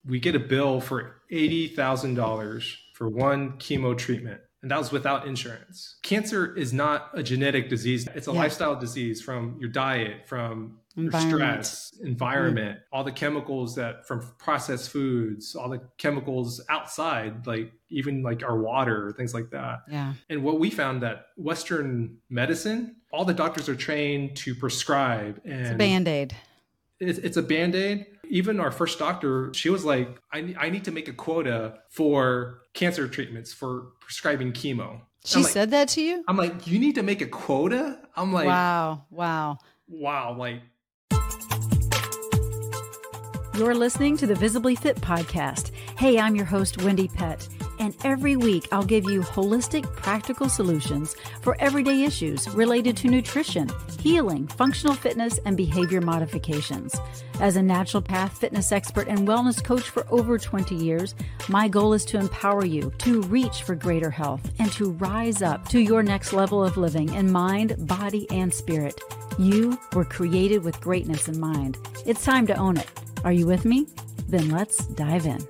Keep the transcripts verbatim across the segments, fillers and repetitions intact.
we get a bill for eighty thousand dollars for one chemo treatment. And that was without insurance. Cancer is not a genetic disease. It's a yeah. lifestyle disease from your diet, from your stress, environment, mm. all the chemicals that from processed foods, all the chemicals outside, like even like our water, things like that. Yeah. And what we found that Western medicine, all the doctors are trained to prescribe. And it's a Band-Aid. It's, it's a Band-Aid. Even our first doctor, she was like, I, I need to make a quota for cancer treatments, for prescribing chemo. She like, said that to you? I'm like, you need to make a quota? I'm like, wow, wow. Wow, like. You're listening to the Visibly Fit podcast. Hey, I'm your host, Wendy Pett. And every week, I'll give you holistic, practical solutions for everyday issues related to nutrition, healing, functional fitness, and behavior modifications. As a naturopath, fitness expert, and wellness coach for over twenty years, my goal is to empower you to reach for greater health and to rise up to your next level of living in mind, body, and spirit. You were created with greatness in mind. It's time to own it. Are you with me? Then let's dive in.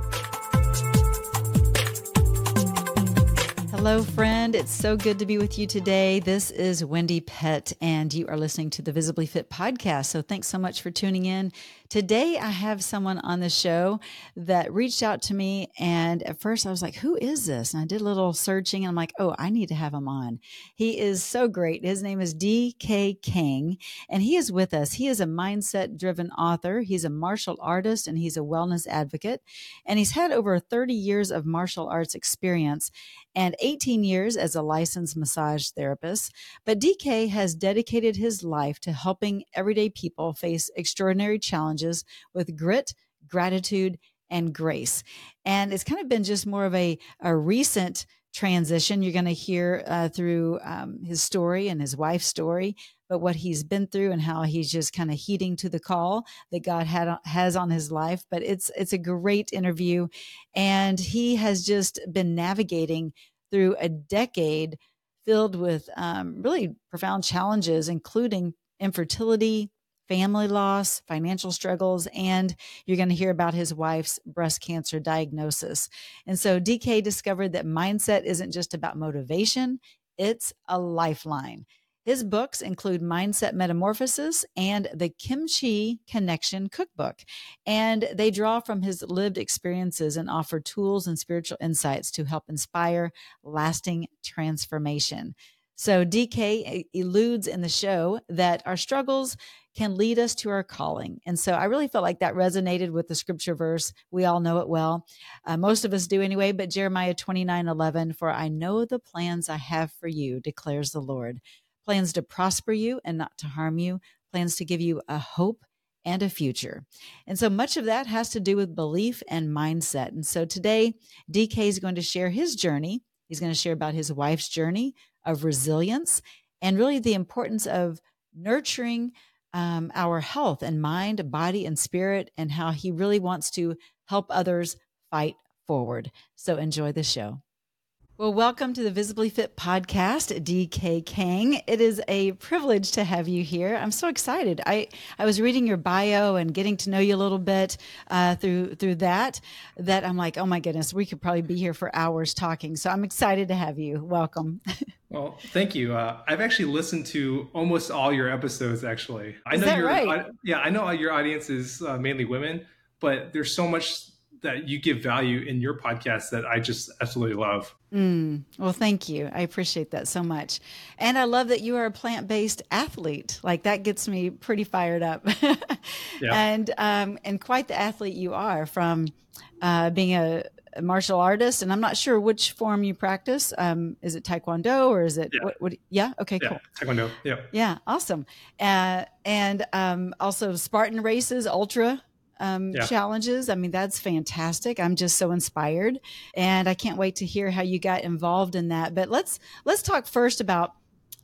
Hello, friend. It's so good to be with you today. This is Wendy Pett, and you are listening to the Visibly Fit podcast. So thanks so much for tuning in. Today, I have someone on the show that reached out to me, and at first I was like, who is this? And I did a little searching, and I'm like, oh, I need to have him on. He is so great. His name is D K Kang, and he is with us. He is a mindset-driven author. He's a martial artist, and he's a wellness advocate, and he's had over thirty years of martial arts experience and eighteen years as a licensed massage therapist. But D K has dedicated his life to helping everyday people face extraordinary challenges with grit, gratitude, and grace. And it's kind of been just more of a, a recent transition. You're going to hear uh, through um, his story and his wife's story, but what he's been through and how he's just kind of heeding to the call that God had has on his life. But it's it's a great interview, and he has just been navigating through a decade filled with um, really profound challenges, including infertility, family loss, financial struggles, and you're going to hear about his wife's breast cancer diagnosis. And so D K discovered that mindset isn't just about motivation, it's a lifeline. His books include Mindset Metamorphosis and the Kimchi Connection Cookbook, and they draw from his lived experiences and offer tools and spiritual insights to help inspire lasting transformation. So D K eludes in the show that our struggles can lead us to our calling. And so I really felt like that resonated with the scripture verse. We all know it well. Uh, most of us do anyway, but Jeremiah twenty-nine eleven, for I know the plans I have for you, declares the Lord. Plans to prosper you and not to harm you, plans to give you a hope and a future. And so much of that has to do with belief and mindset. And so today, D K is going to share his journey. He's going to share about his wife's journey of resilience and really the importance of nurturing um, our health and mind, body, and spirit, and how he really wants to help others fight forward. So enjoy the show. Well, welcome to the Visibly Fit podcast, D K Kang. It is a privilege to have you here. I'm so excited. I, I was reading your bio and getting to know you a little bit uh, through through that, that I'm like, oh my goodness, we could probably be here for hours talking. So I'm excited to have you. Welcome. Well, thank you. Uh, I've actually listened to almost all your episodes, actually. I is know that your, right? I, yeah, I know your audience is uh, mainly women, but there's so much that you give value in your podcast that I just absolutely love. Mm, well, thank you. I appreciate that so much. And I love that you are a plant-based athlete. Like that gets me pretty fired up. Yeah. And, um, and quite the athlete you are, from uh, being a, a martial artist. And I'm not sure which form you practice. Um, is it Taekwondo or is it, Yeah. what, what, yeah. Okay, yeah. cool. Taekwondo. Yeah. Yeah. Awesome. Uh, and um, also Spartan races, ultra Um, Yeah. challenges. I mean, that's fantastic. I'm just so inspired, and I can't wait to hear how you got involved in that. But let's, let's talk first about,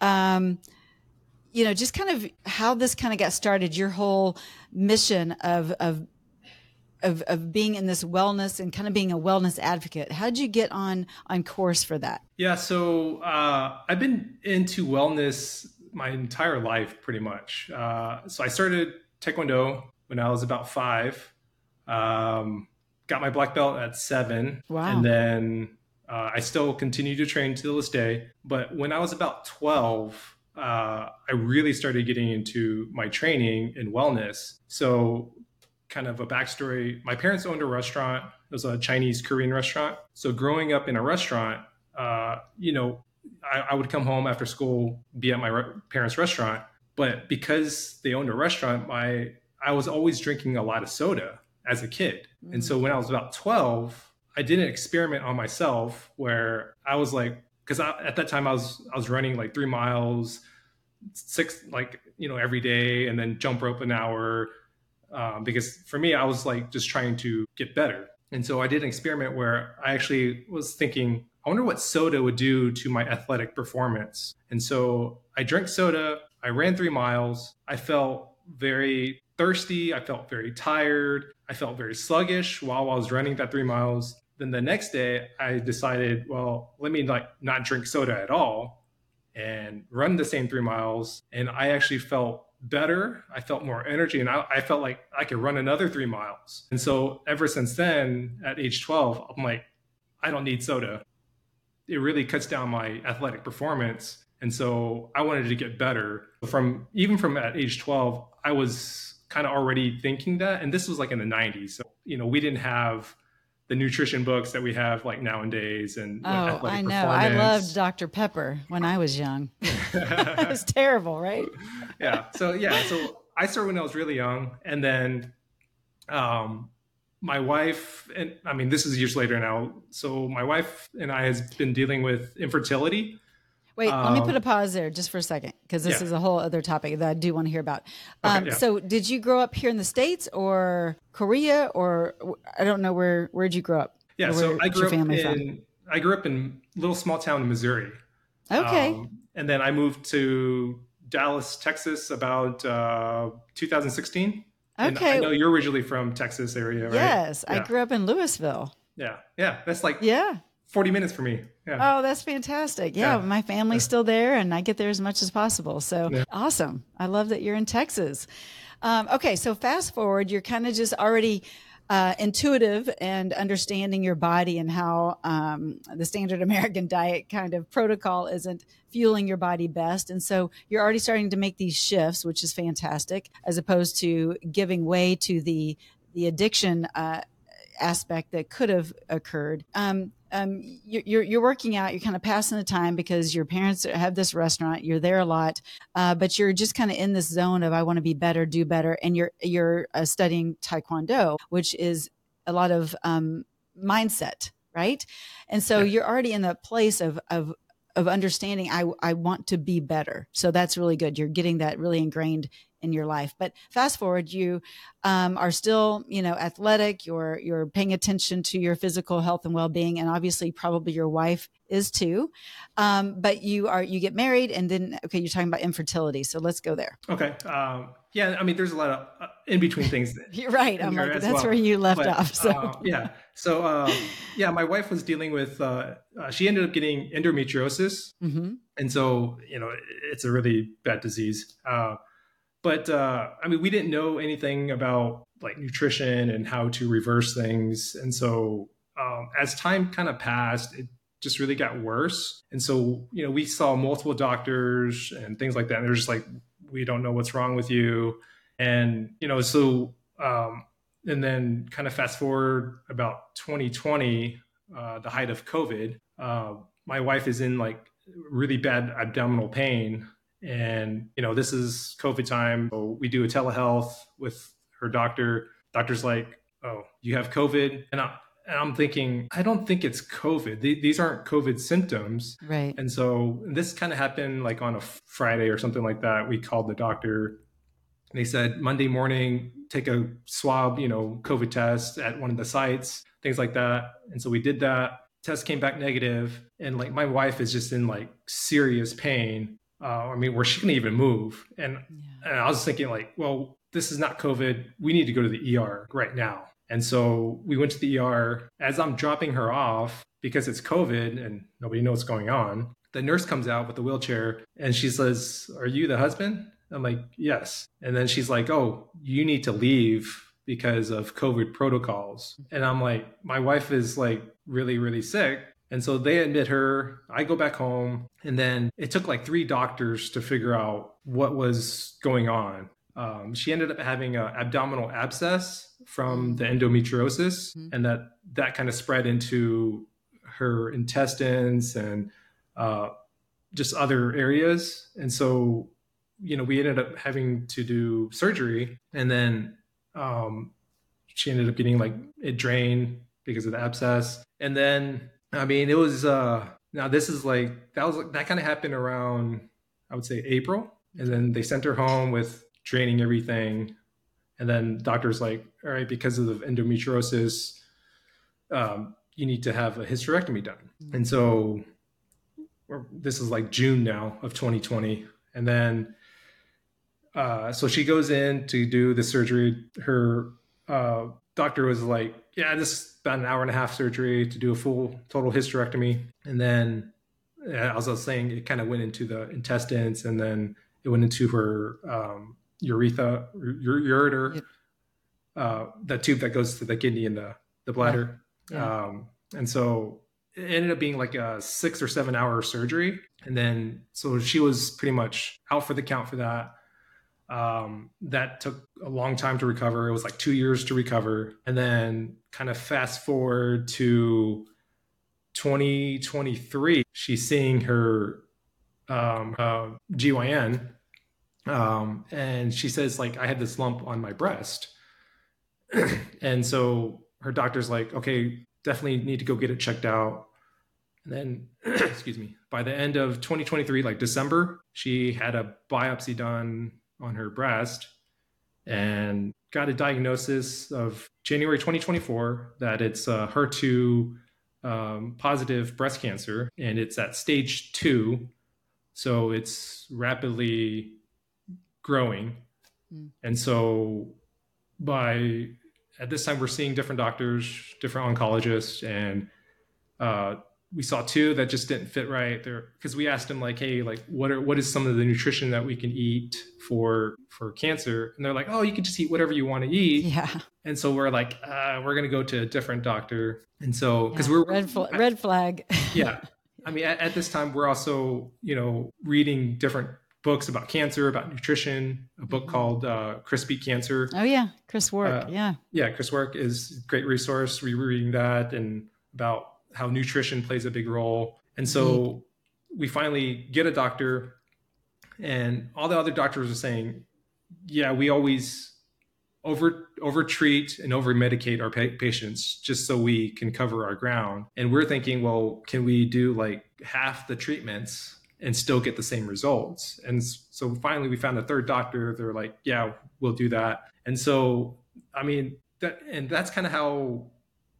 um, you know, just kind of how this kind of got started, your whole mission of, of, of, of being in this wellness and kind of being a wellness advocate. How'd you get on, on course for that? Yeah. So uh, I've been into wellness my entire life, pretty much. Uh, so I started Taekwondo when I was about five. Um, got my black belt at seven. Wow. And then uh, I still continue to train to this day. But when I was about twelve, uh, I really started getting into my training in wellness. So kind of a backstory, my parents owned a restaurant. It was a Chinese Korean restaurant. So growing up in a restaurant, uh, you know, I, I would come home after school, be at my re- parents' restaurant. But because they owned a restaurant, my I was always drinking a lot of soda as a kid. Mm. And so when I was about twelve, I did an experiment on myself where I was like, because at that time I was I was running like three miles, six like you know every day, and then jump rope an hour. Um, because for me, I was like just trying to get better. And so I did an experiment where I actually was thinking, I wonder what soda would do to my athletic performance. And so I drank soda. I ran three miles. I felt very thirsty. I felt very tired. I felt very sluggish while I was running that three miles. Then the next day I decided, well, let me like not drink soda at all and run the same three miles. And I actually felt better. I felt more energy, and I, I felt like I could run another three miles. And so ever since then, at age twelve, I'm like, I don't need soda. It really cuts down my athletic performance. And so I wanted to get better. From even from at age twelve, I was kind of already thinking that. And this was like in the nineties. So, you know, we didn't have the nutrition books that we have like nowadays. And oh, I know. I loved Doctor Pepper when I was young. It was terrible, right? Yeah. So, yeah. So I started when I was really young. And then um, my wife, and I mean, this is years later now. So my wife and I has been dealing with infertility. Wait, um, let me put a pause there just for a second, because this yeah. is a whole other topic that I do want to hear about. Um, okay, yeah. So did you grow up here in the States or Korea, or I don't know, where, where'd you grow up? Yeah. Where, so I grew up in, from? I grew up in a little small town in Missouri. Okay. Um, and then I moved to Dallas, Texas about uh, two thousand sixteen. Okay. And I know you're originally from Texas area, right? Yes. Yeah. I grew up in Louisville. Yeah. Yeah. That's like yeah. forty minutes for me. Yeah. Oh, that's fantastic. Yeah, yeah. My family's yeah. still there, and I get there as much as possible. So yeah. Awesome. I love that you're in Texas. Um, okay. So fast forward, you're kind of just already uh, intuitive and understanding your body and how um, the standard American diet kind of protocol isn't fueling your body best. And so you're already starting to make these shifts, which is fantastic, as opposed to giving way to the, the addiction uh, aspect that could have occurred. Um, um, you're, you're working out, you're kind of passing the time because your parents have this restaurant, you're there a lot, uh, but you're just kind of in this zone of, I want to be better, do better. And you're, you're uh, studying Taekwondo, which is a lot of, um, mindset, right? And so you're already in the place of, of, of understanding, I, I want to be better. So that's really good. You're getting that really ingrained in your life. But fast forward, you um, are still, you know, athletic. You're you're paying attention to your physical health and well-being, and obviously, probably your wife is too. Um, but you are you get married, and then okay, you're talking about infertility. So let's go there. Okay. Um, yeah, I mean, there's a lot of uh, in between things. You're right. I'm like, that's well. where you left but, off. So uh, yeah. So um, yeah, my wife was dealing with. Uh, uh, she ended up getting endometriosis, mm-hmm. and so you know, it's a really bad disease. Uh, But, uh, I mean, we didn't know anything about like nutrition and how to reverse things. And so um, as time kind of passed, it just really got worse. And so, you know, we saw multiple doctors and things like that. And they're just like, we don't know what's wrong with you. And, you know, so, um, and then kind of fast forward about twenty twenty, uh, the height of COVID, uh, my wife is in like really bad abdominal pain. And, you know, this is COVID time. So we do a telehealth with her doctor. Doctor's like, oh, you have COVID. And, I, and I'm thinking, I don't think it's COVID. These aren't COVID symptoms. Right. And so this kind of happened like on a Friday or something like that. We called the doctor. They said Monday morning, take a swab, you know, COVID test at one of the sites, things like that. And so we did that. Test came back negative. And like my wife is just in like serious pain. Uh, I mean, where she couldn't even move. And, yeah. and I was thinking like, well, this is not COVID. We need to go to the E R right now. And so we went to the E R. As I'm dropping her off, because it's COVID and nobody knows what's going on, the nurse comes out with the wheelchair and she says, are you the husband? I'm like, yes. And then she's like, oh, you need to leave because of COVID protocols. And I'm like, my wife is like really, really sick. And so they admit her, I go back home, and then it took like three doctors to figure out what was going on. Um, she ended up having an abdominal abscess from the endometriosis, mm-hmm. and that, that kind of spread into her intestines and uh, just other areas. And so, you know, we ended up having to do surgery, and then um, she ended up getting like it drained because of the abscess. And then, I mean, it was, uh, now this is like, that was, that kind of happened around, I would say April. And then they sent her home with draining everything. And then doctor's like, all right, because of the endometriosis, um, you need to have a hysterectomy done. And so this is like June now of twenty twenty. And then, uh, so she goes in to do the surgery. Her uh, doctor was like, yeah, this is about an hour and a half surgery to do a full total hysterectomy. And then, as I was saying, it kind of went into the intestines, and then it went into her um, urethra, ur- ureter, yep. uh, the tube that goes to the kidney and the, the bladder. Yeah. Yeah. Um, and so it ended up being like a six or seven hour surgery. And then, so she was pretty much out for the count for that. Um, that took a long time to recover. It was like two years to recover. And then kind of fast forward to twenty twenty-three, she's seeing her um, uh, G Y N. Um, and she says, like, I had this lump on my breast. And so her doctor's like, okay, definitely need to go get it checked out. And then, excuse me, by the end of twenty twenty-three, like December, she had a biopsy done on her breast and got a diagnosis of January twenty twenty-four that it's uh, H E R two um, positive breast cancer, and it's at stage two. So it's rapidly growing. Mm. And so by, at this time, we're seeing different doctors, different oncologists, and uh, we saw two that just didn't fit right there, because we asked them like, hey, like what are, what is some of the nutrition that we can eat for, for cancer? And they're like, oh, you can just eat whatever you want to eat. Yeah. And so we're like, uh, we're going to go to a different doctor. And so, cause yeah, we're red, fl- red flag. Yeah. I mean, at, at this time, we're also, you know, reading different books about cancer, about nutrition, a book mm-hmm. called uh, Chris Beat Cancer. Oh yeah. Chris Work. Uh, yeah. Yeah. Chris Work is a great resource. We were reading that and about how nutrition plays a big role. And so mm-hmm. we finally get a doctor, and all the other doctors are saying, yeah, we always over over treat and over medicate our pa- patients just so we can cover our ground. And we're thinking, well, can we do like half the treatments and still get the same results? And so finally we found a third doctor. They're like, yeah, we'll do that. And so, I mean, that, and that's kind of how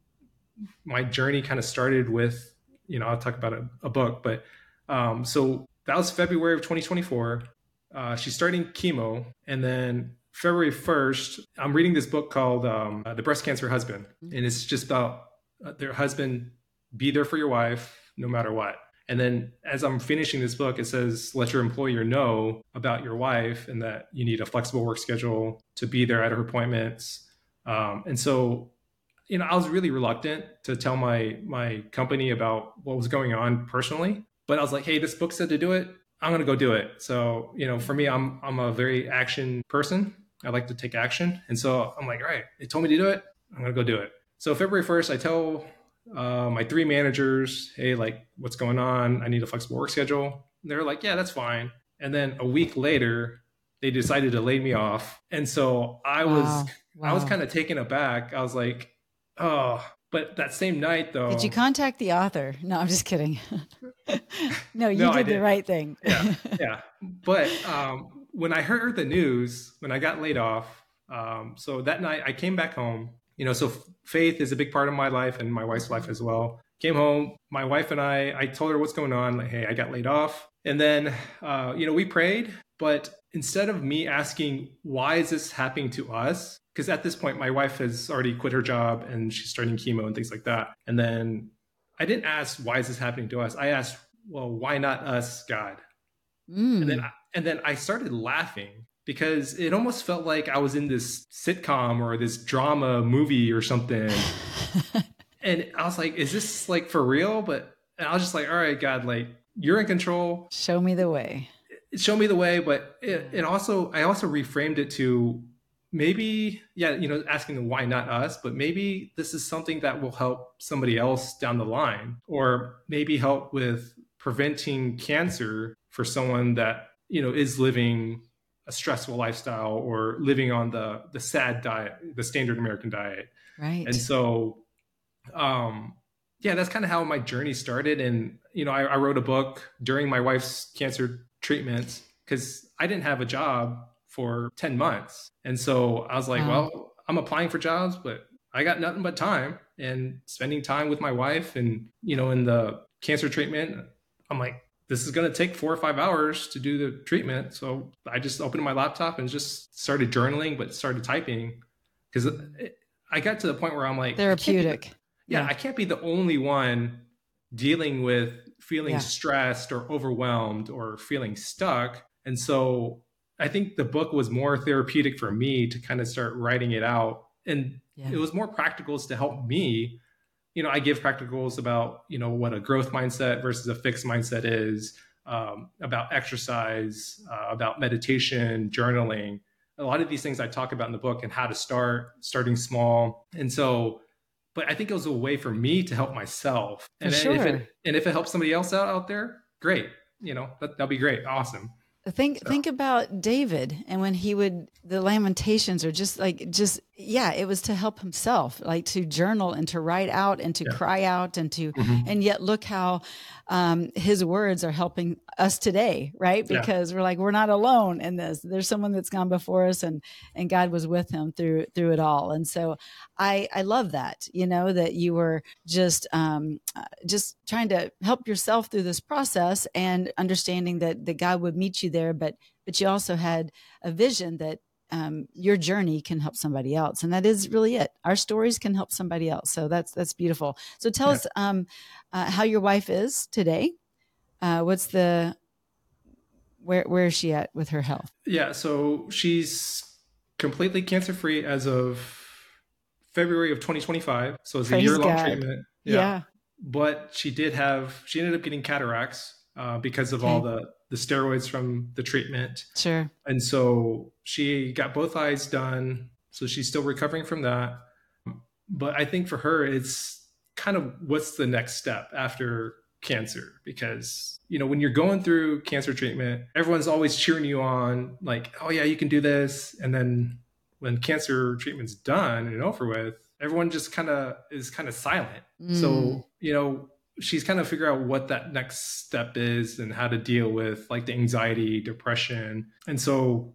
my journey kind of started with, you know, I'll talk about a, a book, but um, so that was February of twenty twenty-four. Uh, she's starting chemo. And then February first, I'm reading this book called um, The Breast Cancer Husband. And it's just about uh, their husband, be there for your wife no matter what. And then as I'm finishing this book, it says, let your employer know about your wife and that you need a flexible work schedule to be there at her appointments. Um, and so, you know, I was really reluctant to tell my my company about what was going on personally, but I was like, hey, this book said to do it. I'm going to go do it. So, you know, for me, I'm I'm a very action person. I like to take action. And so I'm like, all right, they told me to do it. I'm going to go do it. So February first, I tell uh, my three managers, hey, like, what's going on? I need a flexible work schedule. And they're like, yeah, that's fine. And then a week later, they decided to lay me off. And so I was, wow. Wow. I was kind of taken aback. I was like, oh, but that same night though. Did you contact the author? No, I'm just kidding. no, you no, did the right thing. yeah. Yeah. But um, when I heard the news, when I got laid off, um, so that night I came back home, you know, so faith is a big part of my life and my wife's life as well. Came home, my wife and I, I told her what's going on. Like, hey, I got laid off. And then, uh, you know, we prayed, but instead of me asking, why is this happening to us? Because at this point, my wife has already quit her job and she's starting chemo and things like that. And then I didn't ask, why is this happening to us? I asked, well, why not us, God? Mm. And then, I, and then I started laughing because it almost felt like I was in this sitcom or this drama movie or something. And I was like, is this like for real? But and I was just like, all right, God, like you're in control. Show me the way. Show me the way. But it, it also, I also reframed it to maybe, yeah, you know, asking them why not us, but maybe this is something that will help somebody else down the line, or maybe help with preventing cancer for someone that, you know, is living a stressful lifestyle or living on the the SAD diet, the standard American diet. Right. And so, um, yeah, that's kind of how my journey started. And, you know, I, I wrote a book during my wife's cancer treatments because I didn't have a job for ten months. And so I was like, Wow. well, I'm applying for jobs, but I got nothing but time, and spending time with my wife. And, you know, in the cancer treatment, I'm like, this is going to take four or five hours to do the treatment. So I just opened my laptop and just started journaling, but started typing, because I got to the point where I'm like, Therapeutic. I can't be, yeah, yeah, I can't be the only one dealing with feeling Yeah. stressed or overwhelmed or feeling stuck. And so I think the book was more therapeutic for me to kind of start writing it out. And Yeah. it was more practicals to help me. You know, I give practicals about, you know, what a growth mindset versus a fixed mindset is, um, about exercise, uh, about meditation, journaling. A lot of these things I talk about in the book, and how to start, starting small. And so, but I think it was a way for me to help myself. And For then if sure. it, and if it helps somebody else out out there, great. You know, that, that'll be great. Awesome. Think So. think about David, and when he would, the Lamentations are just like, just, yeah, it was to help himself, like to journal and to write out and to Yeah. cry out and to, Mhm. and yet look how um, his words are helping us today, right? Yeah. Because we're like, we're not alone in this. There's someone that's gone before us, and and God was with him through through it all. And so I I love that, you know, that you were just um, uh, just trying to help yourself through this process, and understanding that that God would meet you there, but but you also had a vision that um, your journey can help somebody else, and that is really it. Our stories can help somebody else, so that's that's beautiful. So tell Yeah. us um, uh, how your wife is today. Uh, what's the where where is she at with her health? Yeah. So she's completely cancer free as of February of twenty twenty-five. So it's a Praise year long God. treatment. Yeah. But she did have, she ended up getting cataracts uh, because of all Okay. the, the steroids from the treatment. Sure. And so she got both eyes done. So she's still recovering from that. But I think for her, it's kind of what's the next step after cancer? Because, you know, when you're going through cancer treatment, everyone's always cheering you on, like, oh yeah, you can do this. And then when cancer treatment's done and over with, everyone just kind of is kind of silent. Mm. So, you know, she's kind of figure out what that next step is and how to deal with like the anxiety, depression. And so,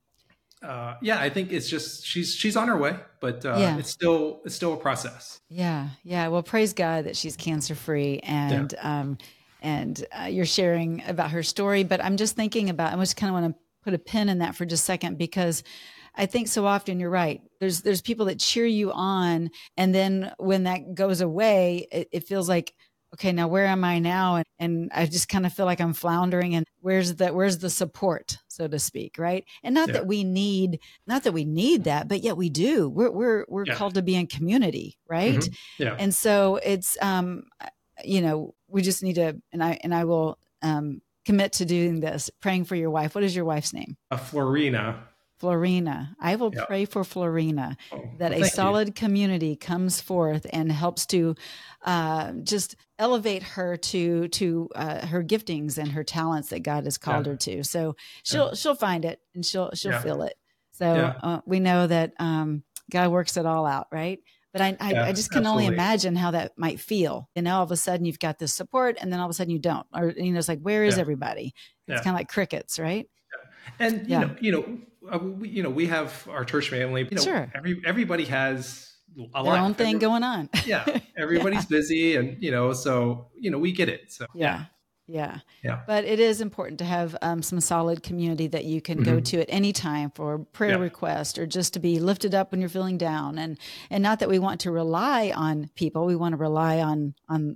uh, yeah, I think it's just, she's, she's on her way, but uh, Yeah. it's still, it's still a process. Yeah, yeah. Well, praise God that she's cancer free, and um, and uh, you're sharing about her story. But I'm just thinking about, I just kind of want to put a pin in that for just a second, because I think so often you're right. There's there's people that cheer you on, and then when that goes away, it, it feels like, okay, now where am I now? And, and I just kind of feel like I'm floundering, and where's the, where's the support, so to speak. Right. And not Yeah. that we need, not that we need that, but yet we do. We're, we're, we're Yeah. called to be in community. Right. Mhm. Yeah. And so it's, um, you know, we just need to, and I, and I will, um, commit to doing this, praying for your wife. What is your wife's name? A Florina. Florina. I will Yeah. pray for Florina, Oh, that well, a thank you. solid community comes forth and helps to uh, just elevate her to to uh, her giftings and her talents that God has called Yeah. her to. So she'll Yeah. she'll find it, and she'll she'll Yeah. feel it. So Yeah. uh, we know that um, God works it all out, right? But I I, Yeah, I just can only absolutely. imagine how that might feel. And now all of a sudden you've got this support, and then all of a sudden you don't, or you know, it's like, where is Yeah. everybody? It's Yeah. kind of like crickets, right? And you Yeah. know, you know, uh, we, you know, we have our church family. You know, Sure. every everybody has a Their life. own thing Every- going on. Yeah, everybody's busy, and you know, so you know, we get it. So Yeah. Yeah. Yeah. But it is important to have um, some solid community that you can go Mhm. to at any time for prayer Yeah. request, or just to be lifted up when you're feeling down. And, and not that we want to rely on people. We want to rely on, on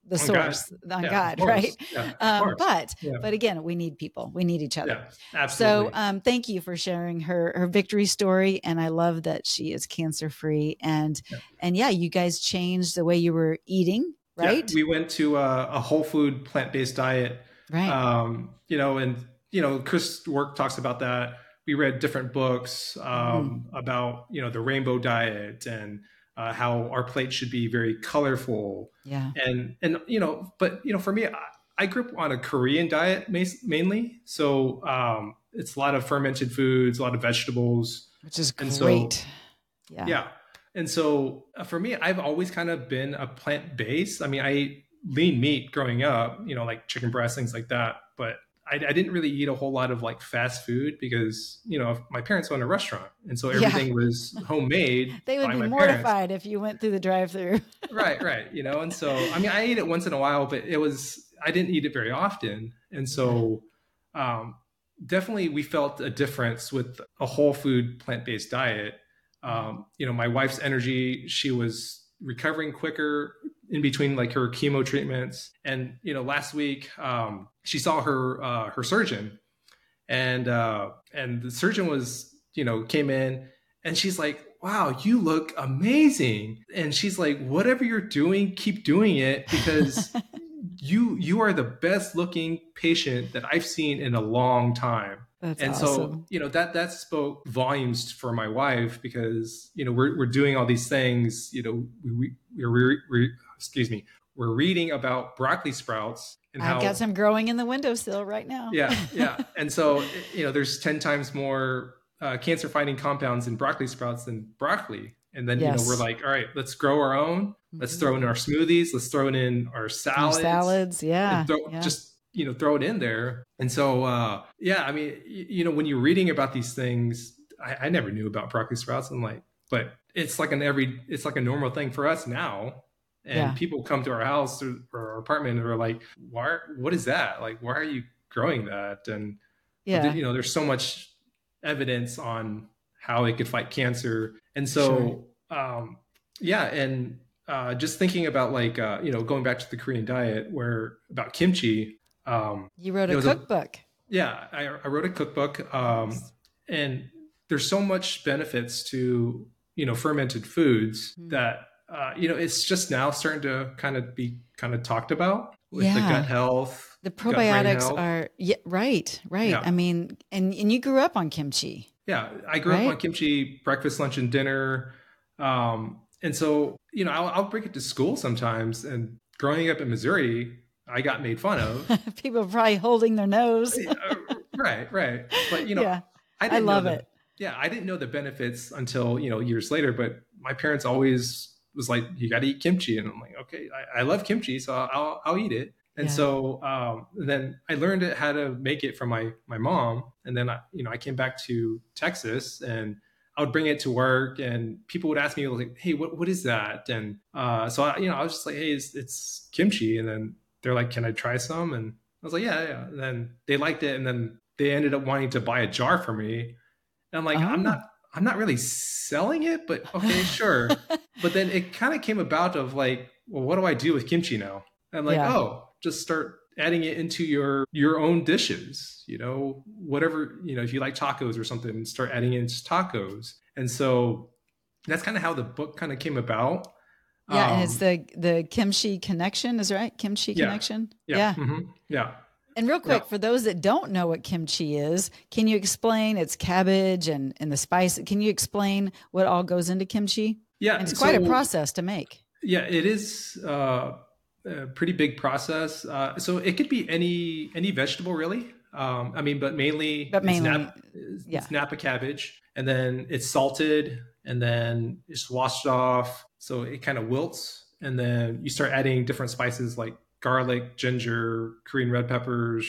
the On source, God. on Yeah, God, of course. right? Yeah, of Um, course. but Yeah. but again, we need people. We need each other. Yeah, absolutely. So um, thank you for sharing her her victory story, and I love that she is cancer free. And Yeah. and yeah, you guys changed the way you were eating, right? Yeah, we went to a, a whole food plant based diet. Right. Um, you know, and you know, Chris Work talks about that. We read different books um, mm. about you know the rainbow diet and uh, how our plate should be very colorful. Yeah. And and you know, but you know, for me, I, I grew up on a Korean diet mainly, so um, it's a lot of fermented foods, a lot of vegetables, which is and great. So, yeah. Yeah. And so uh, for me, I've always kind of been a plant-based. I mean, I ate lean meat growing up, you know, like chicken breast, things like that. But I, I didn't really eat a whole lot of like fast food because, you know, my parents owned a restaurant. And so everything yeah. was homemade. They would by be my mortified parents. if you went through the drive-through. Right, right. You know, and so, I mean, I ate it once in a while, but it was, I didn't eat it very often. And so um, definitely we felt a difference with a whole food plant-based diet. Um, you know, my wife's energy, she was recovering quicker in between like her chemo treatments. And, you know, last week, um, she saw her, uh, her surgeon and, uh, and the surgeon was, you know, came in and she's like, wow, you look amazing. And she's like, whatever you're doing, keep doing it because you, you are the best looking patient that I've seen in a long time. That's and awesome. So, you know, that, that spoke volumes for my wife because, you know, we're, we're doing all these things, you know, we, we, we're, we, excuse me, we're reading about broccoli sprouts and I've how, got some growing in the windowsill right now. Yeah. Yeah. And so, you know, there's ten times more uh, cancer fighting compounds in broccoli sprouts than broccoli. And then, yes. you know, we're like, all right, let's grow our own. Let's mm-hmm. throw it in our smoothies. Let's throw it in our salads. Our salads. Yeah. Throw, yeah. Just, you know, throw it in there. And so, uh, yeah, I mean, you, you know, when you're reading about these things, I, I never knew about broccoli sprouts. I'm like, but it's like an every, it's like a normal thing for us now. And yeah. people come to our house or, or our apartment and are like, why, what is that? Like, why are you growing that? And, yeah. you know, there's so much evidence on how it could fight cancer. And so, sure. um, yeah. And uh, just thinking about like, uh, you know, going back to the Korean diet where about kimchi, Um, you wrote a cookbook. A, yeah, I, I wrote a cookbook. Um, nice. And there's so much benefits to, you know, fermented foods mm. that, uh, you know, it's just now starting to kind of be kind of talked about with yeah. the gut health. The probiotics are, yeah, right, right. Yeah. I mean, and, and you grew up on kimchi. Yeah, I grew right? up on kimchi, breakfast, lunch, and dinner. Um, and so, you know, I'll, I'll bring it to school sometimes. And growing up in Missouri, I got made fun of. People are probably holding their nose. right, right. But, you know, yeah, I, didn't I love know the, it. Yeah, I didn't know the benefits until, you know, years later. But my parents always was like, you got to eat kimchi. And I'm like, okay, I, I love kimchi, so I'll, I'll eat it. And yeah. so um, then I learned how to make it from my, my mom. And then, I, you know, I came back to Texas and I would bring it to work and people would ask me like, hey, what, what is that? And uh, so, I, you know, I was just like, hey, it's, it's kimchi. And then they're like, can I try some? And I was like, yeah, yeah. And then they liked it. And then they ended up wanting to buy a jar for me. And I'm like, oh. I'm not, I'm not really selling it, but okay, sure. But then it kind of came about of like, well, what do I do with kimchi now? And I'm like, yeah. oh, just start adding it into your, your own dishes, you know, whatever, you know, if you like tacos or something, start adding it into tacos. And so that's kind of how the book kind of came about. Yeah, um, and it's the the kimchi connection, is right? Kimchi yeah, connection. Yeah. Yeah. Mm-hmm, yeah. And real quick, yeah. for those that don't know what kimchi is, can you explain? It's cabbage and, and the spice. Can you explain what all goes into kimchi? Yeah. And it's quite so, a process to make. Yeah, it is uh, a pretty big process. Uh, so it could be any any vegetable, really. Um, I mean, but mainly, but mainly it's, nap, it's, yeah. it's Napa cabbage, and then it's salted, and then it's washed off. So it kind of wilts, and then you start adding different spices like garlic, ginger, Korean red peppers,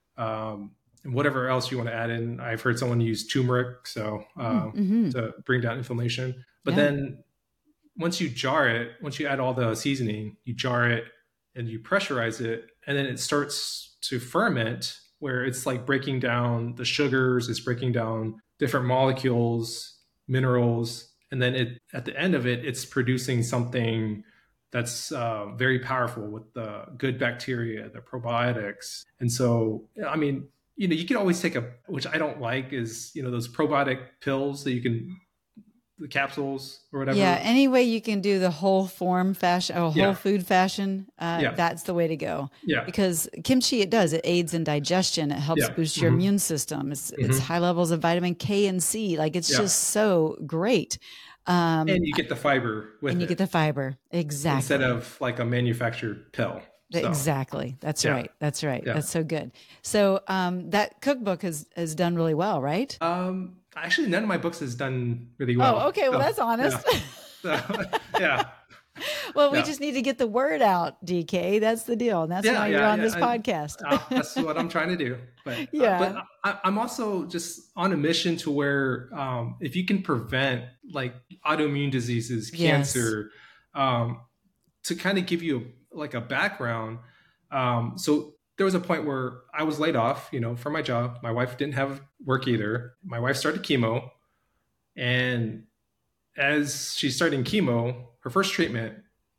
um, and whatever else you want to add in. I've heard someone use turmeric, so um, mm-hmm. to bring down inflammation. But yeah. then once you jar it, once you add all the seasoning, you jar it and you pressurize it, and then it starts to ferment, where it's like breaking down the sugars, it's breaking down different molecules, minerals. And then it, at the end of it, it's producing something that's uh, very powerful with the good bacteria, the probiotics. And so, I mean, you know, you can always take a, which I don't like is, you know, those probiotic pills that you can, the capsules or whatever. Yeah. Any way you can do the whole form fashion, or whole Yeah. food fashion, uh, Yeah. that's the way to go. Yeah. Because kimchi, it does, it aids in digestion. It helps Yeah. boost your Mhm. immune system. It's, it's high levels of vitamin K and C. Like it's Yeah. just so great. Um, And you get the fiber with and you it get the fiber. Exactly. instead of like a manufactured pill. So, Exactly. That's Yeah. right. That's right. Yeah. That's so good. So um, that cookbook has, has done really well, right? um, actually, none of my books has done really well. Oh, okay. Well, So, that's honest. Yeah. So, yeah. Well, we Yeah. just need to get the word out, D K. That's the deal. And that's Yeah, why you're yeah, on yeah. this I- podcast. Uh, that's what I'm trying to do. But uh, Yeah. but I, I'm also just on a mission to where um, if you can prevent like autoimmune diseases, Yes. cancer, um, to kind of give you like a background. Um, so there was a point where I was laid off, you know, from my job. My wife didn't have work either. My wife started chemo, and as she's starting chemo, her first treatment,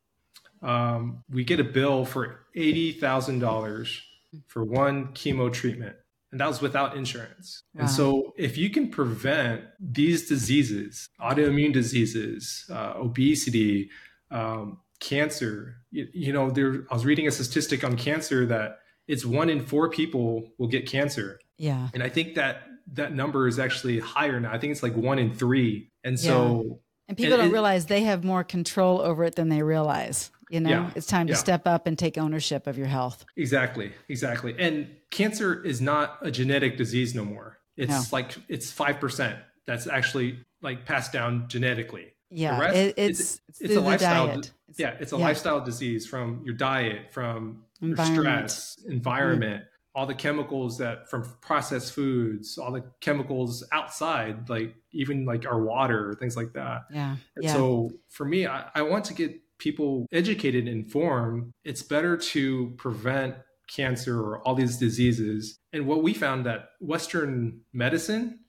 um, we get a bill for eighty thousand dollars for one chemo treatment. And that was without insurance. Wow. And so if you can prevent these diseases, autoimmune diseases, uh, obesity, um, cancer, you, you know, there, I was reading a statistic on cancer that it's one in four people will get cancer. Yeah. And I think that that number is actually higher now. I think it's like one in three. And so And people And don't it- realize they have more control over it than they realize. You know, Yeah. it's time to Yeah. step up and take ownership of your health. Exactly, exactly. And cancer is not a genetic disease no more. It's No. like it's five percent that's actually like passed down genetically. Yeah. The rest, it, it's, it's, it's, it's through a the lifestyle. diet. di- yeah, it's a yeah. lifestyle disease from your diet, from your Environment. stress, environment, all the chemicals that from processed foods, all the chemicals outside, like even like our water, things like that. Yeah. And Yeah. so for me, I, I want to get people educated, informed. It's better to prevent cancer or all these diseases. And what we found that Western medicine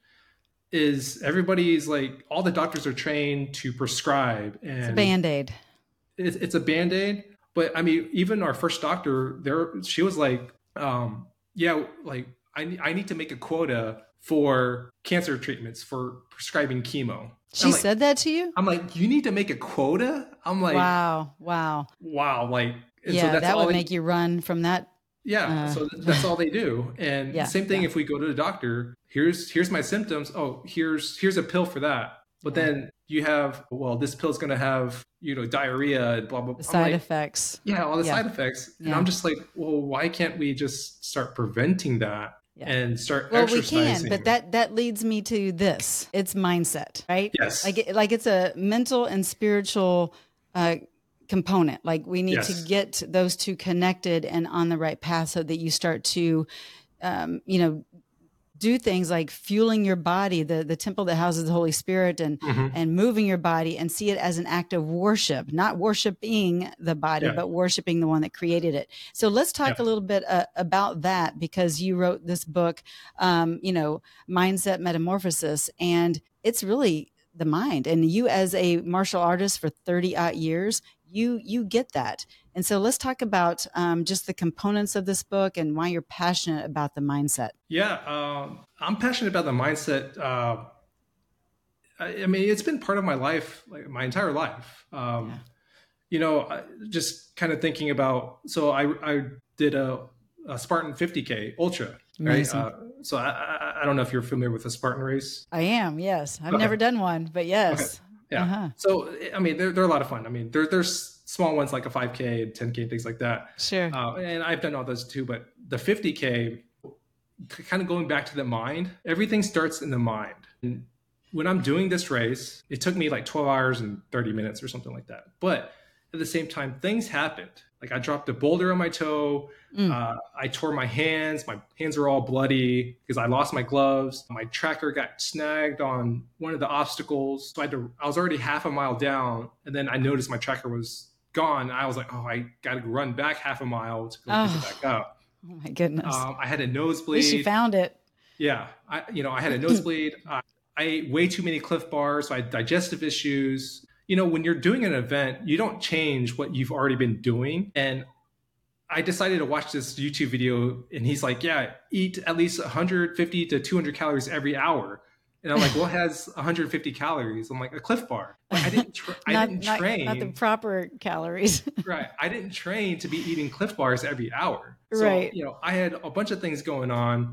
is everybody's like, all the doctors are trained to prescribe, and It's a Band-Aid. it's, it's a Band-Aid. But I mean, even our first doctor there, she was like, um, yeah, like I, I need to make a quota for cancer treatments for prescribing chemo. She I'm like, said that to you? I'm like, you need to make a quota? I'm like, Wow. Wow. wow, like, and Yeah. so that's that all would they- make you run from that. yeah. uh, so that's all they do. And Yeah, same thing yeah. if we go to the doctor, here's here's my symptoms. Oh, here's here's a pill for that. But Yeah. then you have, well, this pill's gonna have, you know, diarrhea and blah blah The blah. I'm side like, effects. yeah, all the Yeah. side effects. And Yeah. I'm just like, well, why can't we just start preventing that Yeah. and start Well, we exercising? can, but that that leads me to this. It's mindset, right? Yes. Like it, like it's a mental and spiritual uh, component. Like we need Yes. to get those two connected and on the right path, so that you start to, um, you know, do things like fueling your body, the the temple that houses the Holy Spirit, and Mhm. and moving your body, and see it as an act of worship, not worshiping the body, Yeah. but worshiping the one that created it. So let's talk Yeah. a little bit uh, about that, because you wrote this book, um, you know, Mindset Metamorphosis, and it's really the mind. And you, as a martial artist for thirty odd years, you you get that. And so let's talk about um, just the components of this book and why you're passionate about the mindset. Yeah, um, I'm passionate about the mindset. Uh, I, I mean, it's been part of my life, like my entire life. Um, Yeah. You know, I, just kind of thinking about. So I I did a, a Spartan fifty K Ultra, right? Amazing. Uh, so I, I I don't know if you're familiar with the Spartan race. I am, yes. I've Okay. never done one, but yes. Yeah. Uh-huh. So I mean, they're they're a lot of fun. I mean, there there's small ones like a five K and ten K and things like that. Sure. Uh, and I've done all those too, but the fifty K, kind of going back to the mind, everything starts in the mind. And when I'm doing this race, it took me like twelve hours and thirty minutes or something like that. But at the same time, things happened. Like I dropped a boulder on my toe. Mm. Uh, I tore my hands. My hands are all bloody because I lost my gloves. My tracker got snagged on one of the obstacles. So I had to, I was already half a mile down. And then I noticed my tracker was gone. I was like, oh, I got to run back half a mile to go pick Oh. it back up. Oh my goodness. Um, I had a At nosebleed. least you found it. Yeah, I, you know, I had a nosebleed. uh, I ate way too many Cliff Bars, so I had digestive issues. you know, when you're doing an event, you don't change what you've already been doing. And I decided to watch this YouTube video, and he's like, yeah, eat at least one hundred fifty to two hundred calories every hour. And I'm like, what has one hundred fifty calories? I'm like, a Cliff Bar. Like, I didn't, tra- I not, didn't not, train. Not the proper calories. Right. I didn't train to be eating Cliff Bars every hour. So, right. you know, I had a bunch of things going on.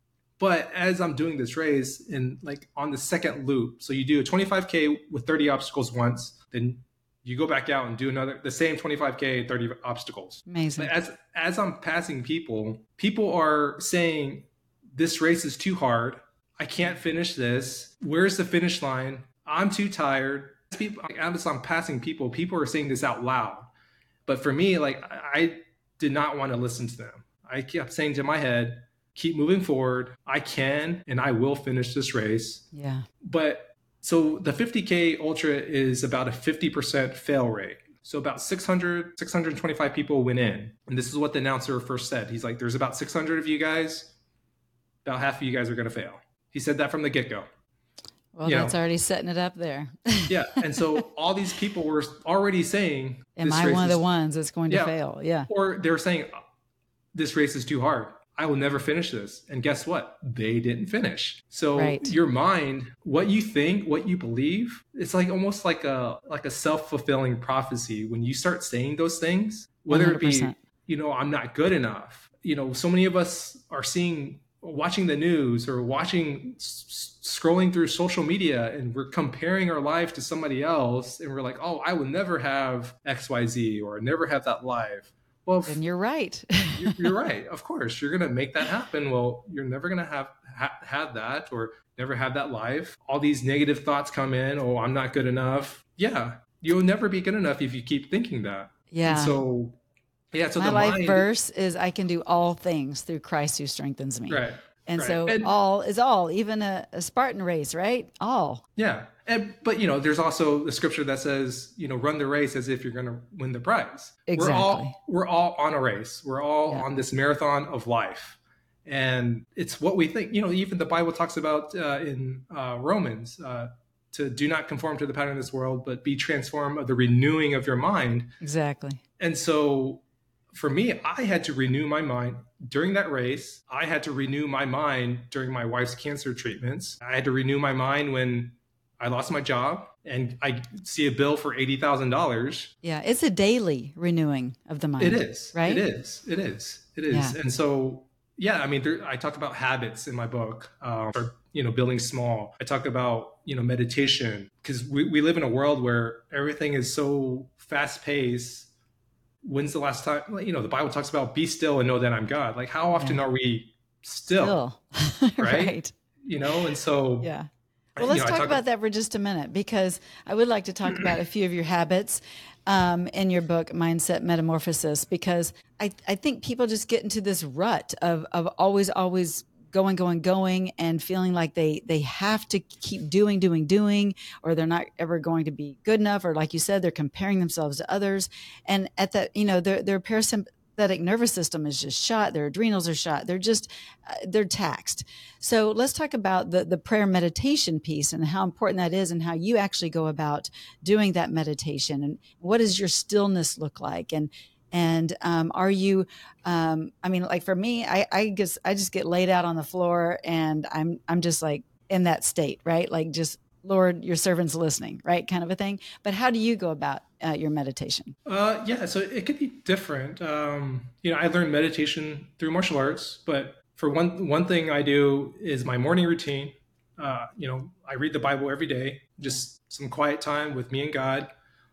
But as I'm doing this race and like on the second loop, so you do a twenty-five K with thirty obstacles once, then you go back out and do another, the same twenty-five K, thirty obstacles. Amazing. But as, as I'm passing people, people are saying, this race is too hard. I can't finish this. Where's the finish line? I'm too tired. People, as I'm passing people, people are saying this out loud. But for me, like, I did not want to listen to them. I kept saying to my head, keep moving forward. I can, and I will finish this race. Yeah. But so the fifty K Ultra is about a fifty percent fail rate. So about six hundred, six hundred twenty-five people went in. And this is what the announcer first said. He's like, there's about six hundred of you guys. About half of you guys are going to fail. He said that from the get-go. Well, you that's know? already setting it up there. Yeah. And so all these people were already saying, am this I race one of is, the ones that's going to yeah, fail? Yeah. Or they were saying, this race is too hard. I will never finish this. And guess what? They didn't finish. So right. your mind, what you think, what you believe, it's like almost like a like a self-fulfilling prophecy. When you start saying those things, whether one hundred percent. it be, you know, I'm not good enough. You know, so many of us are seeing, watching the news or watching, s- scrolling through social media, and we're comparing our life to somebody else. And we're like, oh, I will never have X Y Z or never have that life. Well, and you're right. you're, you're right. Of course, you're going to make that happen. Well, you're never going to have ha- had that or never have that life. All these negative thoughts come in. Oh, I'm not good enough. Yeah, you'll never be good enough if you keep thinking that. Yeah. And so, yeah. So my the life mind, verse is, I can do all things through Christ who strengthens me. Right. And right. so and, all is all, even a, a Spartan race, right? All. Yeah. And, but, you know, there's also the scripture that says, you know, run the race as if you're going to win the prize. Exactly. We're all, we're all on a race. We're all yeah. on this marathon of life. And it's what we think, you know, even the Bible talks about uh, in uh, Romans, uh, to do not conform to the pattern of this world, but be transformed of the renewing of your mind. Exactly. And so for me, I had to renew my mind during that race. I had to renew my mind during my wife's cancer treatments. I had to renew my mind when I lost my job and I see a bill for eighty thousand dollars. Yeah, it's a daily renewing of the mind. It is. Right? It is. It is. It is. Yeah. And so, yeah, I mean, there, I talk about habits in my book, um, or, you know, building small. I talk about, you know, meditation, because we, we live in a world where everything is so fast paced. When's the last time, you know, the Bible talks about be still and know that I'm God. Like, how often yeah. are we still? Still. right? right. You know, and so. Yeah. Well, let's you know, talk, talk about that for just a minute, because I would like to talk about a few of your habits um, in your book, Mindset Metamorphosis, because I, I think people just get into this rut of, of always, always going, going, going, and feeling like they, they have to keep doing, doing, doing, or they're not ever going to be good enough. Or like you said, they're comparing themselves to others. And at that, you know, their, their parasympathetic nervous system is just shot. Their adrenals are shot. They're just, uh, they're taxed. So let's talk about the, the prayer meditation piece and how important that is, and how you actually go about doing that meditation, and what does your stillness look like? And, and, um, are you, um, I mean, like for me, I, I guess I just get laid out on the floor and I'm, I'm just like in that state, right? Like just, Lord, your servant's listening, right? Kind of a thing. But how do you go about uh, your meditation? Uh, yeah, so it could be different. Um, you know, I learned meditation through martial arts, but for one, one thing I do is my morning routine. Uh, you know, I read the Bible every day, just some quiet time with me and God.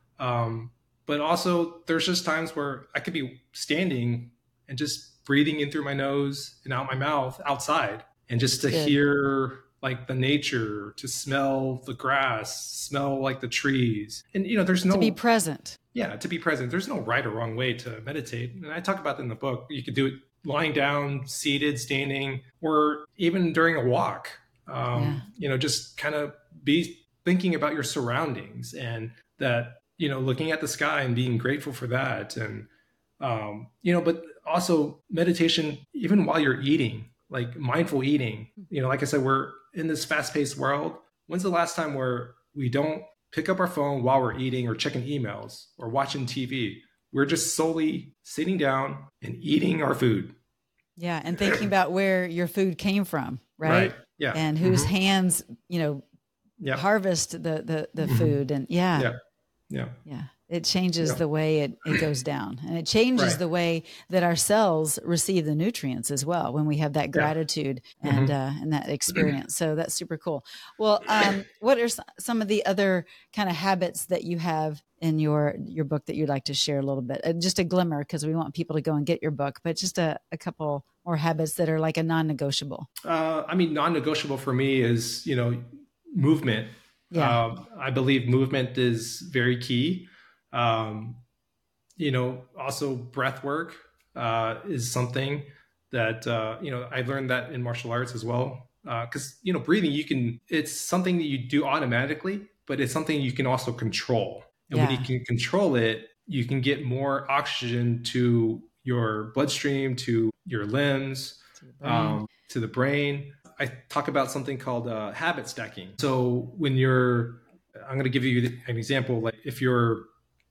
Um, but also there's just times where I could be standing and just breathing in through my nose and out my mouth outside, and just to Good. hear like the nature, to smell the grass, smell like the trees. And, you know, there's no... To be present. Yeah, to be present. There's no right or wrong way to meditate. And I talk about that in the book. You could do it lying down, seated, standing, or even during a walk. Um, Yeah. You know, just kind of be thinking about your surroundings, and that, you know, looking at the sky and being grateful for that. And, um, you know, but also meditation, even while you're eating, like mindful eating. You know, like I said, we're in this fast-paced world. When's the last time where we don't pick up our phone while we're eating or checking emails or watching T V. We're just solely sitting down and eating our food. Yeah. And thinking about where your food came from, right? Right. Yeah. And whose Mm-hmm. hands, you know, yeah. harvest the, the, the food. And yeah. Yeah. Yeah. Yeah. It changes Yeah. the way it, it goes down, and it changes Right. the way that our cells receive the nutrients as well when we have that gratitude Yeah. and, Mm-hmm. uh, and that experience. So that's super cool. Well, um, what are s- some of the other kind of habits that you have in your, your book that you'd like to share a little bit? Uh, just a glimmer, because we want people to go and get your book, but just a, a couple more habits that are like a non-negotiable. Uh, I mean, non-negotiable for me is, you know, movement. Yeah. Um, I believe movement is very key. Um, you know, also breath work uh, is something that, uh, you know, I learned that in martial arts as well. Because, uh, you know, breathing, you can, it's something that you do automatically, but it's something you can also control. And Yeah. when you can control it, you can get more oxygen to your bloodstream, to your limbs, To your brain. um, to the brain. I talk about something called uh, habit stacking. So when you're, I'm going to give you an example. Like if you're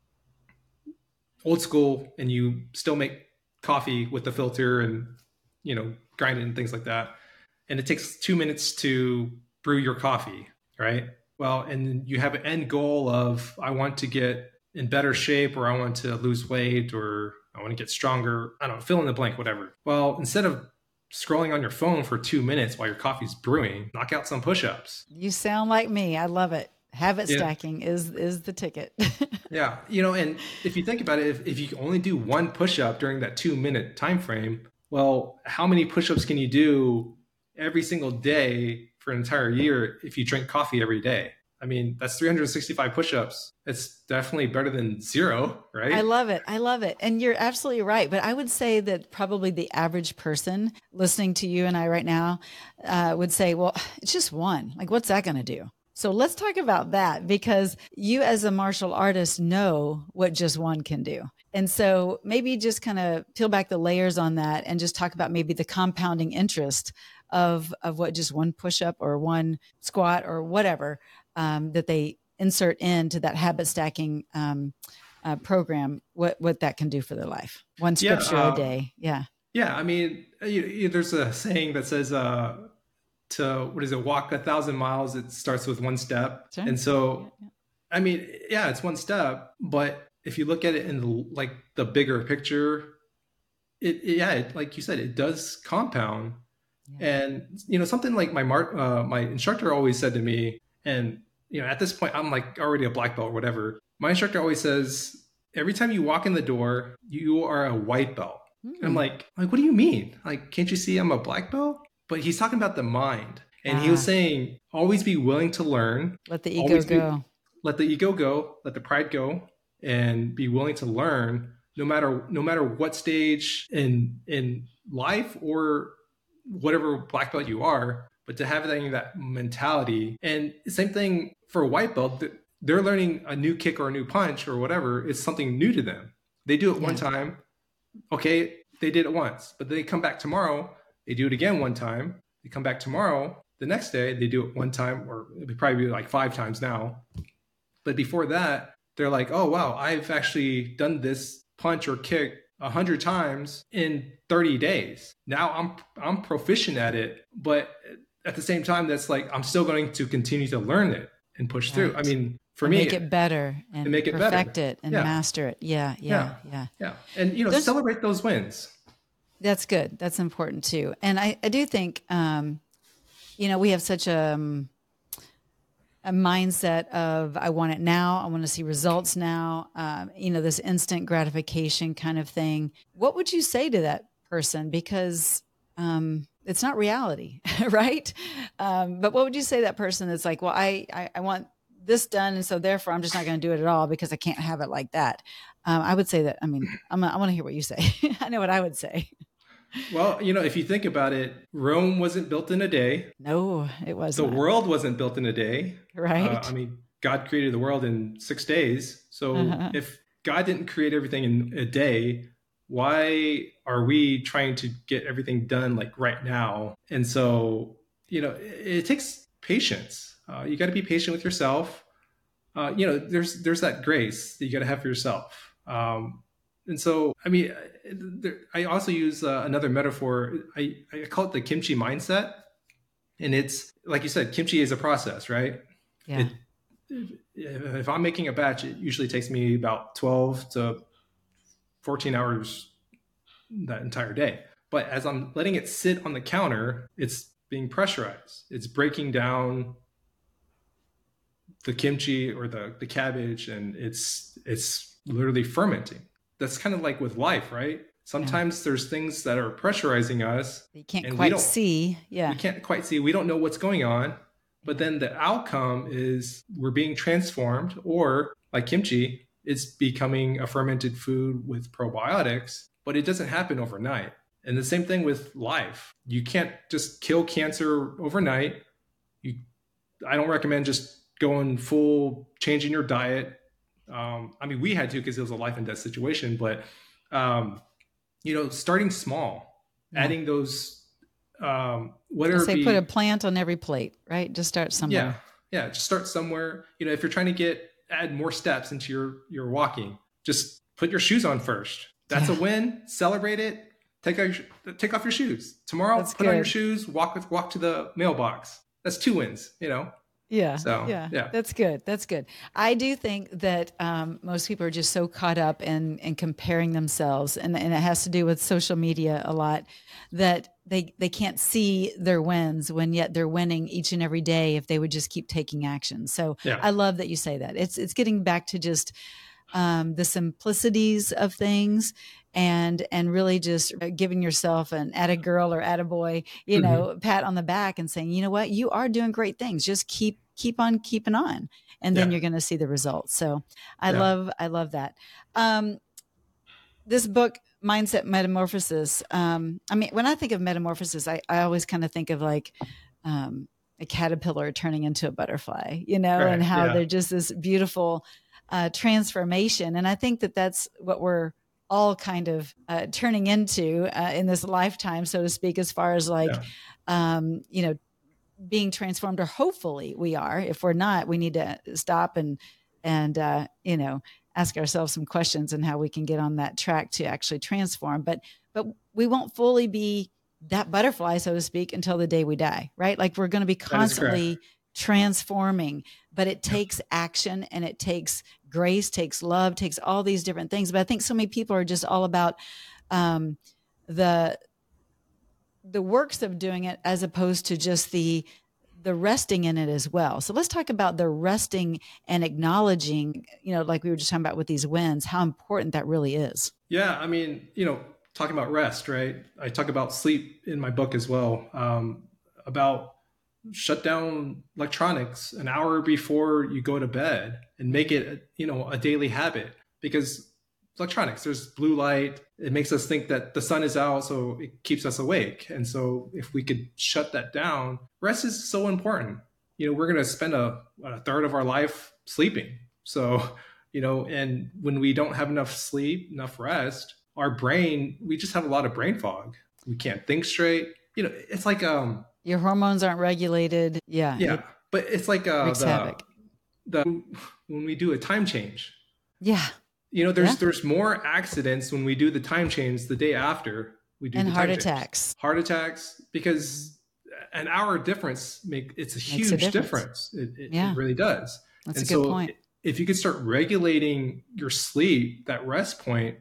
old school and you still make coffee with the filter and, you know, grind it and things like that, and it takes two minutes to brew your coffee, right? Well, and you have an end goal of, I want to get in better shape, or I want to lose weight, or I want to get stronger. I don't know, fill in the blank, whatever. Well, instead of scrolling on your phone for two minutes while your coffee's brewing, knock out some push-ups. You sound like me. I love it. Habit Yeah. stacking is, is the ticket. Yeah. You know, and if you think about it, if, if you only do one push-up during that two minute time frame, well, how many push-ups can you do every single day for an entire year if you drink coffee every day? I mean, that's three hundred sixty-five push-ups. It's definitely better than zero, right? I love it. I love it. And you're absolutely right. But I would say that probably the average person listening to you and I right now uh, would say, well, it's just one. Like, what's that going to do? So let's talk about that, because you as a martial artist know what just one can do. And so maybe just kind of peel back the layers on that and just talk about maybe the compounding interest of, of what just one push-up or one squat or whatever um, that they insert into that habit stacking um, uh, program, what, what that can do for their life. One Yeah, scripture uh, a day. Yeah. Yeah. I mean, you, you, there's a saying that says, uh, to, what is it, walk a thousand miles, it starts with one step. Sure. And so, Yeah, yeah. I mean, yeah, it's one step, but if you look at it in the, like the bigger picture, it, it yeah, it, like you said, it does compound. Yeah. And, you know, something like my mar- uh, my instructor always said to me, and, you know, at this point, I'm like already a black belt or whatever. My instructor always says, every time you walk in the door, you are a white belt. Mm. And I'm like, like, what do you mean? Like, can't you see I'm a black belt? But he's talking about the mind. And he was Ah. saying, always be willing to learn. Let the ego Always be- go. Let the ego go, let the pride go, and be willing to learn no matter no matter what stage in in life or whatever black belt you are, but to have that, that mentality. And same thing for a white belt, they're learning a new kick or a new punch or whatever. It's something new to them. They do it one Yeah. time. Okay, they did it once, but they come back tomorrow, they do it again one time. They come back tomorrow, the next day, they do it one time, or it'd probably be like five times now. But before that, they're like, oh, wow, I've actually done this punch or kick a hundred times in thirty days. Now I'm I'm proficient at it, but at the same time, that's like, I'm still going to continue to learn it and push Right. through. I mean, for And me, make it better and, and make it better. perfect it and Yeah. master it. Yeah, yeah, yeah. yeah. And, you know, There's- celebrate those wins. That's good. That's important too. And I, I do think, um, you know, we have such a, um, a mindset of, I want it now. I want to see results now. Um, you know, this instant gratification kind of thing. What would you say to that person? Because, um, it's not reality, right? Um, but what would you say to that person that's like, well, I, I, I want this done, and so therefore I'm just not going to do it at all because I can't have it like that. Um, I would say that, I mean, I'm, I want to hear what you say. I know what I would say. Well, you know, if you think about it, Rome wasn't built in a day. No, it was The not. world wasn't built in a day. Right. Uh, I mean, God created the world in six days. So Uh-huh. if God didn't create everything in a day, why are we trying to get everything done like right now? And so, you know, it, it takes patience. Uh, you got to be patient with yourself. uh, you know, there's there's that grace that you got to have for yourself. Um, and so, I mean, there, I also use uh, another metaphor. I, I call it the kimchi mindset. And it's, like you said, kimchi is a process, right? Yeah. It, if I'm making a batch, it usually takes me about twelve to fourteen hours that entire day. But as I'm letting it sit on the counter, it's being pressurized. It's breaking down the kimchi or the, the cabbage, and it's it's literally fermenting. That's kind of like with life, right? Sometimes yeah. there's things that are pressurizing us. You can't quite see. Yeah. We can't quite see. We don't know what's going on. But then the outcome is we're being transformed, or like kimchi, it's becoming a fermented food with probiotics, but it doesn't happen overnight. And the same thing with life. You can't just kill cancer overnight. You, I don't recommend just going full, changing your diet. Um, I mean, we had to because it was a life and death situation, but, um, you know, starting small, yeah. adding those, um, whatever. Say be, put a plant on every plate, right? Just start somewhere. Yeah. Yeah. Just start somewhere. You know, if you're trying to get, add more steps into your, your walking, just put your shoes on first. That's yeah. a win. Celebrate it. Take off your, take off your shoes. Tomorrow, That's put good. on your shoes, walk with, walk to the mailbox. That's two wins, you know? Yeah. So, yeah. yeah. That's good. That's good. I do think that um, most people are just so caught up in, in comparing themselves, and, and it has to do with social media a lot, that they, they can't see their wins when yet they're winning each and every day if they would just keep taking action. So yeah. I love that you say that. It's, it's getting back to just um, the simplicities of things, and, and really just giving yourself an atta girl or atta boy, you mm-hmm. know, pat on the back and saying, you know what, you are doing great things. Just keep, keep on keeping on. And then yeah. you're going to see the results. So I yeah. love, I love that. Um, this book, Mindset Metamorphosis. Um, I mean, when I think of metamorphosis, I, I always kind of think of like, um, a caterpillar turning into a butterfly, you know, right. and how yeah. they're just this beautiful, uh, transformation. And I think that that's what we're all kind of uh, turning into uh, in this lifetime, so to speak, as far as like, yeah. um, you know, being transformed, or hopefully we are. If we're not, we need to stop and, and uh, you know, ask ourselves some questions and how we can get on that track to actually transform. But, but we won't fully be that butterfly, so to speak, until the day we die, right? Like we're going to be constantly transforming, but it takes action, and it takes grace, takes love, takes all these different things. But I think so many people are just all about um, the the works of doing it, as opposed to just the the resting in it as well. So let's talk about the resting and acknowledging, you know, like we were just talking about with these wins, how important that really is. Yeah, I mean, you know, talking about rest, right? I talk about sleep in my book as well, um, about shut down electronics an hour before you go to bed and make it, you know, a daily habit, because electronics, there's blue light. It makes us think that the sun is out, so it keeps us awake. And so if we could shut that down, rest is so important. You know, we're going to spend a, a third of our life sleeping. So, you know, and when we don't have enough sleep, enough rest, our brain, we just have a lot of brain fog. We can't think straight. You know, it's like, um, your hormones aren't regulated. Yeah. Yeah. It but it's like uh, the, the when we do a time change. Yeah. You know, there's yeah. there's more accidents when we do the time change the day after we do and the heart time attacks. Change. Heart attacks, because an hour difference make it's a Makes huge a difference. difference. It, it, yeah. it really does. That's and a good so point. If you could start regulating your sleep, that rest point,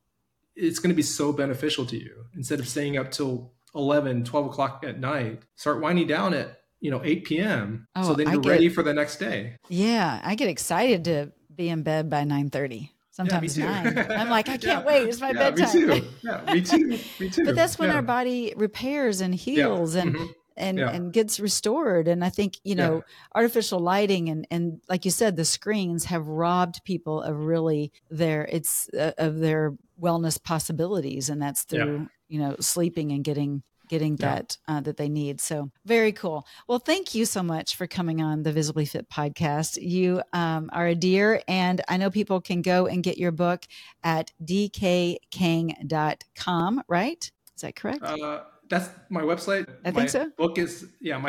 it's going to be so beneficial to you. Instead of staying up till eleven, twelve o'clock at night, start winding down at, you know, eight p.m. Oh, so then you're get, ready for the next day. Yeah. I get excited to be in bed by nine thirty. Sometimes yeah, nine. I'm like, I can't yeah. wait. It's my yeah, bedtime. Me too. Yeah, me too. Me too. But that's when yeah. our body repairs and heals yeah. and, mm-hmm. and, yeah. and gets restored. And I think, you know, yeah. artificial lighting and, and like you said, the screens have robbed people of really their, it's uh, of their wellness possibilities. And that's through, yeah. you know, sleeping and getting getting yeah. that, uh, that they need. So very cool. Well, thank you so much for coming on the Visibly Fit podcast. You um, are a dear, and I know people can go and get your book at d k kang dot com, right? Is that correct? Uh, that's my website. I my think so. Book is, yeah, my book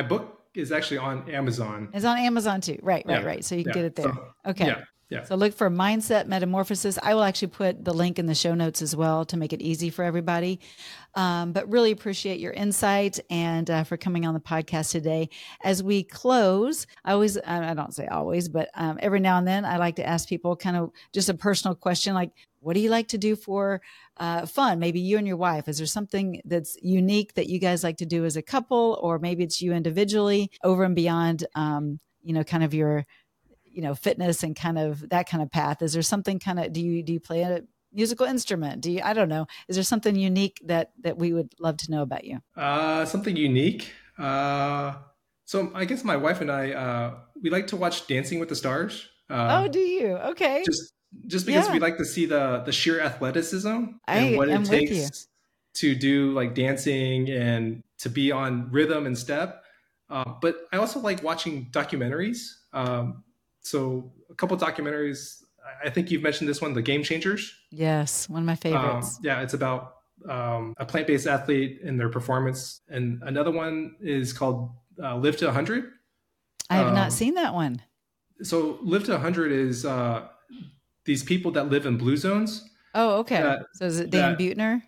is actually on Amazon. It's on Amazon too. Right, right, Yeah. right. So you can Yeah. get it there. So, okay. Yeah. Yeah. So look for Mindset Metamorphosis. I will actually put the link in the show notes as well to make it easy for everybody. Um, but really appreciate your insight and uh, for coming on the podcast today. As we close, I always, I don't say always, but um, every now and then I like to ask people kind of just a personal question like, what do you like to do for uh, fun? Maybe you and your wife. Is there something that's unique that you guys like to do as a couple, or maybe it's you individually over and beyond, um, you know, kind of your you know, fitness and kind of that kind of path? Is there something kind of, do you, do you play a musical instrument? Do you, I don't know. Is there something unique that, that we would love to know about you? Uh, something unique. Uh, so I guess my wife and I, uh, we like to watch Dancing with the Stars. Uh, oh, do you? Okay. Just, just because Yeah. we like to see the, the sheer athleticism I and what am it with you. takes to do like dancing and to be on rhythm and step. Uh, but I also like watching documentaries. Um, So a couple of documentaries, I think you've mentioned this one, The Game Changers. Yes, one of my favorites. Um, yeah, it's about um, a plant-based athlete and their performance. And another one is called uh, Live to one hundred. I have um, not seen that one. So Live to one hundred is uh, these people that live in blue zones. Oh, okay. that- so is it Dan that- Buettner?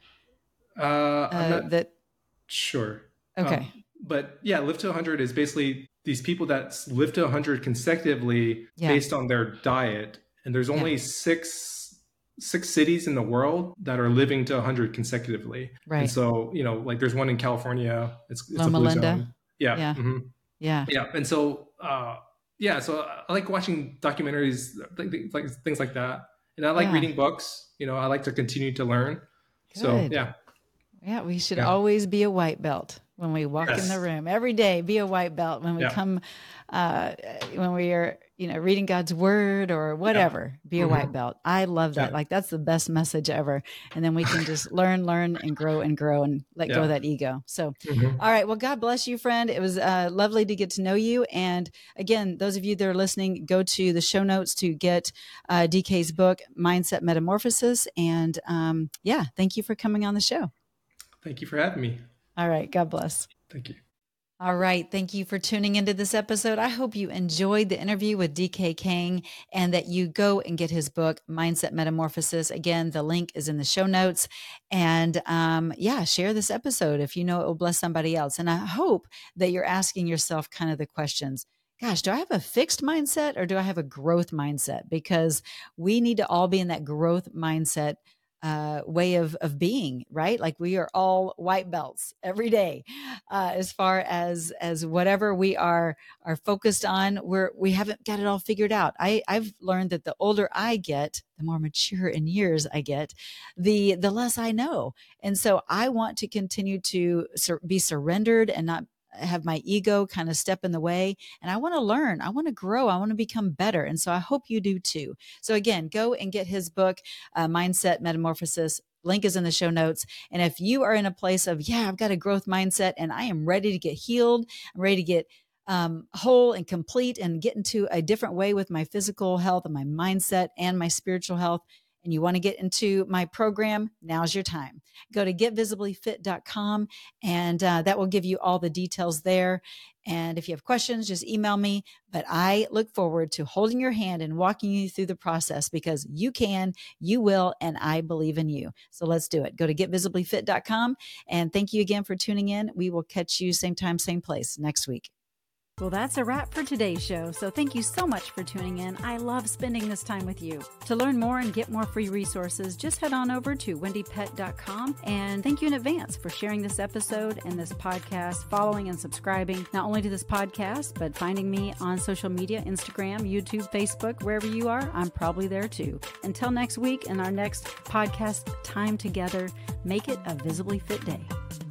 Uh, I'm Uh, not that sure. okay. Um, but yeah, Live to one hundred is basically these people that live to one hundred consecutively Yeah. based on their diet. And there's only Yeah. six six cities in the world that are living to one hundred consecutively. Right. And so, you know, like there's one in California. It's, it's a Loma blue Linda. zone. Yeah. Yeah. mhm. Yeah. Yeah. And so, uh, yeah, so I like watching documentaries, like, like things like that. And I like Yeah. reading books. You know, I like to continue to learn. So, Good. yeah. Yeah, we should Yeah. always be a white belt when we walk in Yes. the room. Every day, be a white belt when we Yeah. come, uh, when we are, you know, reading God's word or whatever. Be a Mhm. white belt. I love that. Yeah. Like that's the best message ever. And then we can just learn, learn, and grow and grow and let go Yeah. of that ego. So, Mhm. all right. Well, God bless you, friend. It was uh, lovely to get to know you. And again, those of you that are listening, go to the show notes to get uh, D K's book, Mindset Metamorphosis. And um, yeah, thank you for coming on the show. Thank you for having me. All right. God bless. Thank you. All right. Thank you for tuning into this episode. I hope you enjoyed the interview with D K Kang and that you go and get his book, Mindset Metamorphosis. Again, the link is in the show notes. And um, yeah, share this episode if you know it will bless somebody else. And I hope that you're asking yourself kind of the questions. Gosh, do I have a fixed mindset or do I have a growth mindset? Because we need to all be in that growth mindset uh, way of, of being, right? Like we are all white belts every day, uh, as far as, as whatever we are, are focused on, we're, we haven't got it all figured out. I, I've learned that the older I get, the more mature in years I get, the, the less I know. And so I want to continue to sur- be surrendered and not have my ego kind of step in the way. And I want to learn. I want to grow. I want to become better. And so I hope you do too. So again, go and get his book, uh, Mindset Metamorphosis. Link is in the show notes. And if you are in a place of, yeah, I've got a growth mindset and I am ready to get healed, I'm ready to get um, whole and complete and get into a different way with my physical health and my mindset and my spiritual health, and you want to get into my program, now's your time. Go to get visibly fit dot com and uh, that will give you all the details there. And if you have questions, just email me. But I look forward to holding your hand and walking you through the process because you can, you will, and I believe in you. So let's do it. Go to get visibly fit dot com. And thank you again for tuning in. We will catch you same time, same place next week. Well, that's a wrap for today's show. So thank you so much for tuning in. I love spending this time with you. To learn more and get more free resources, just head on over to wendy pet dot com. And thank you in advance for sharing this episode and this podcast, following and subscribing, not only to this podcast, but finding me on social media, Instagram, YouTube, Facebook, wherever you are, I'm probably there too. Until next week and our next podcast time together, make it a Visibly Fit Day.